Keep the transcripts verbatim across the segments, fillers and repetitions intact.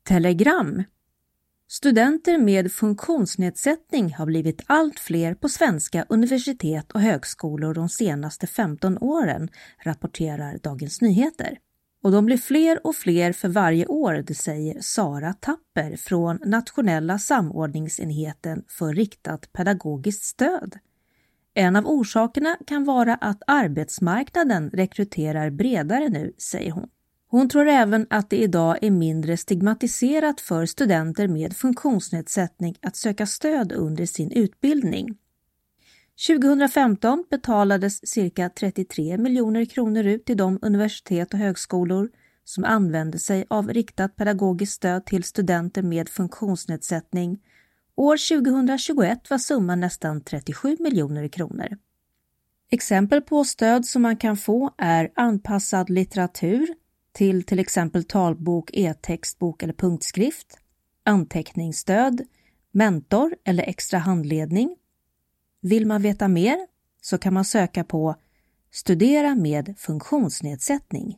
Telegram. Studenter med funktionsnedsättning har blivit allt fler på svenska universitet och högskolor de senaste femton åren, rapporterar Dagens Nyheter. Och de blir fler och fler för varje år, det säger Sara Tapper från Nationella samordningsenheten för riktat pedagogiskt stöd. En av orsakerna kan vara att arbetsmarknaden rekryterar bredare nu, säger hon. Hon tror även att det idag är mindre stigmatiserat för studenter med funktionsnedsättning att söka stöd under sin utbildning. tjugohundrafemton betalades cirka trettiotre miljoner kronor ut till de universitet och högskolor som använde sig av riktat pedagogiskt stöd till studenter med funktionsnedsättning. År tjugohundratjugoett var summan nästan trettiosju miljoner kronor. Exempel på stöd som man kan få är anpassad litteratur till till exempel talbok, e-textbok eller punktskrift, anteckningsstöd, mentor eller extra handledning. Vill man veta mer så kan man söka på Studera med funktionsnedsättning.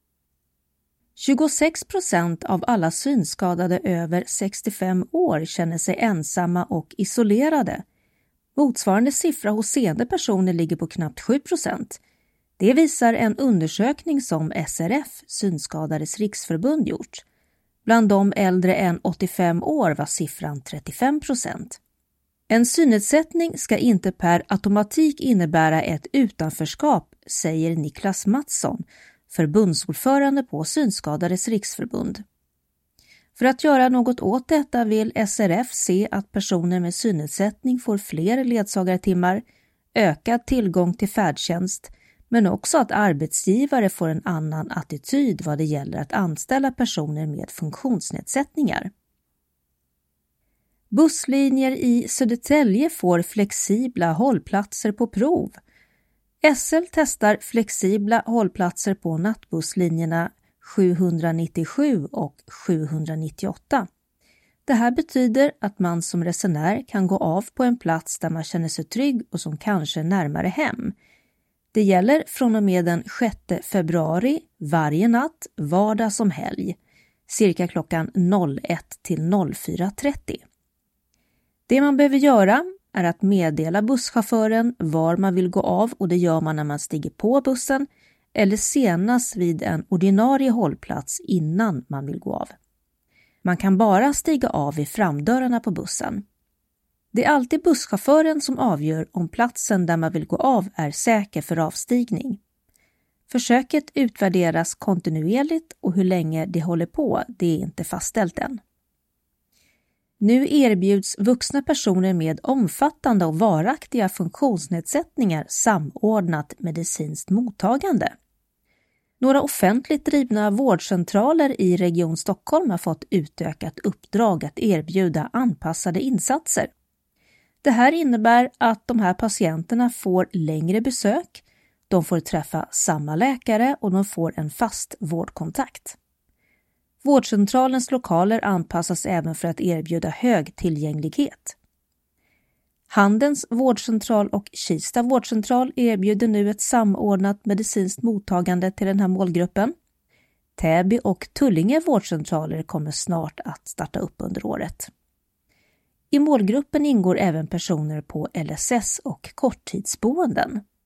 tjugosex procent av alla synskadade över sextiofem år känner sig ensamma och isolerade. Motsvarande siffra hos seende personer ligger på knappt sju procent. Det visar en undersökning som S R F, Synskadades riksförbund, gjort. Bland de äldre än åttiofem år var siffran trettiofem procent. En synnedsättning ska inte per automatik innebära ett utanförskap, säger Niklas Mattsson, förbundsordförande på Synskadades riksförbund. För att göra något åt detta vill S R F se att personer med synnedsättning får fler ledsagartimmar, ökad tillgång till färdtjänst, men också att arbetsgivare får en annan attityd vad det gäller att anställa personer med funktionsnedsättningar. Busslinjer i Södertälje får flexibla hållplatser på prov. S L testar flexibla hållplatser på nattbusslinjerna sjuhundranittiosju och sjuhundranittioåtta. Det här betyder att man som resenär kan gå av på en plats där man känner sig trygg och som kanske är närmare hem. Det gäller från och med den sjätte februari varje natt, vardag som helg, cirka klockan ett till fyra trettio. Det man behöver göra är att meddela busschauffören var man vill gå av, och det gör man när man stiger på bussen eller senast vid en ordinarie hållplats innan man vill gå av. Man kan bara stiga av vid framdörrarna på bussen. Det är alltid busschauffören som avgör om platsen där man vill gå av är säker för avstigning. Försöket utvärderas kontinuerligt och hur länge det håller på, det är inte fastställt än. Nu erbjuds vuxna personer med omfattande och varaktiga funktionsnedsättningar samordnat medicinskt mottagande. Några offentligt drivna vårdcentraler i Region Stockholm har fått utökat uppdrag att erbjuda anpassade insatser. Det här innebär att de här patienterna får längre besök, de får träffa samma läkare och de får en fast vårdkontakt. Vårdcentralens lokaler anpassas även för att erbjuda hög tillgänglighet. Handens vårdcentral och Kista vårdcentral erbjuder nu ett samordnat medicinskt mottagande till den här målgruppen. Täby och Tullinge vårdcentraler kommer snart att starta upp under året. I målgruppen ingår även personer på L S S och korttidsboenden.